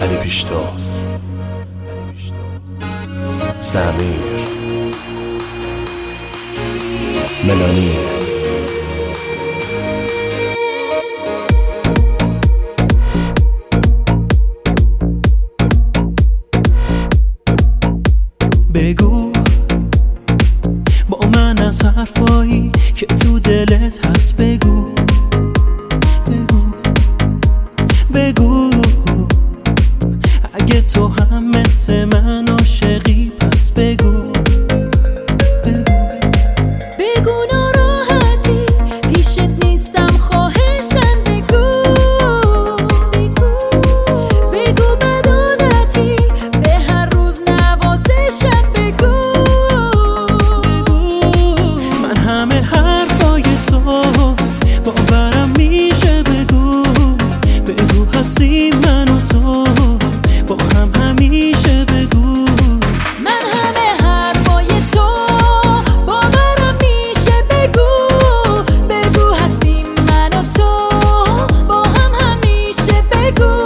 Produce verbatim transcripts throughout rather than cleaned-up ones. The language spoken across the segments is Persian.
علی پیشتاز، سمیر، ملانی. بگو با من از حرفایی که تو دلت هست، بگو بگو بگو اگه تو هم مثل من عاشقی پس بگو بگو بگو ناراحتی پیشت نیستم، خواهشم بگو بگو بگو بد عادتی به هر روز نوازشم بگو من همه حرفای تو باورم میشه، بگو بگو هستی من و تو با هم همیشه، بگو من همه حرفای تو باورم میشه، بگو بگو هستیم من و تو با هم همیشه، بگو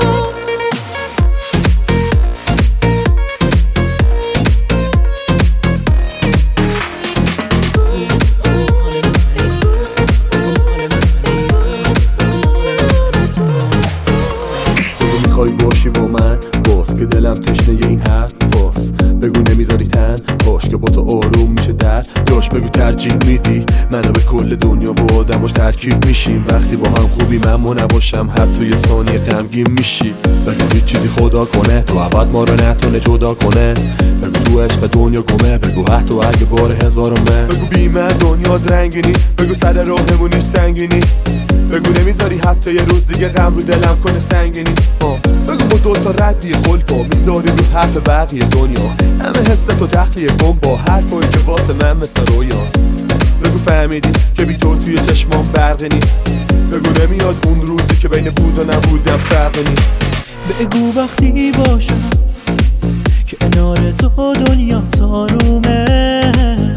میخوای باشی با من باز که دلم تشنه این حرف فاس، بگو نمیذاری تن باش که با تو آروم میشه در جاش، بگو ترجیح میدی منو به کل دنیا و آدماش ترکیب میشیم، وقتی با هم خوبی من ما نباشم حتی توی ثانیه غمگین میشی، بگو هیچ چیزی خدا کنه تو ابد ما رو نتونه جدا کنه، بگو تو عشق دنیا گمه، بگو حتی اگه بار هزارمه، بگو بی من دنیا رنگینی، بگو سر راهمون نیست سنگینی، بگو نمیذاری حتی یه روز دیگه غم رو دلم کنه سنگینی، بگو با دوتا ردی خلقا میذاری رو حرف بقیه دنیا، همه حس تو تخلیه کن با حرفایی که واسه من مثل رویاست، بگو فهمیدی که بی تو توی چشمام برقی نی، بگو نمیاد اون روزی که بین بود و نبودم فرقی نی، بگو وقتی باشم کنار تو دنیا آرومه،